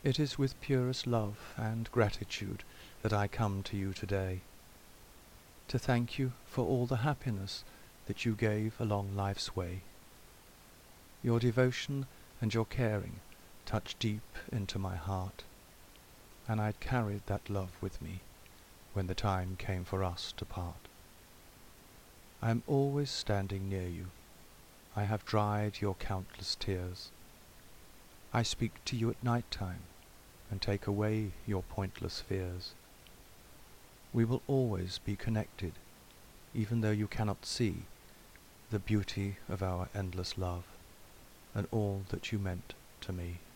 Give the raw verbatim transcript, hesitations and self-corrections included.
It is with purest love and gratitude that I come to you today, to thank you for all the happiness that you gave along life's way. Your devotion and your caring touched deep into my heart, and I carried that love with me when the time came for us to part. I am always standing near you. I have dried your countless tears. I speak to you at night time and take away your pointless fears. We will always be connected, even though you cannot see the beauty of our endless love and all that you meant to me.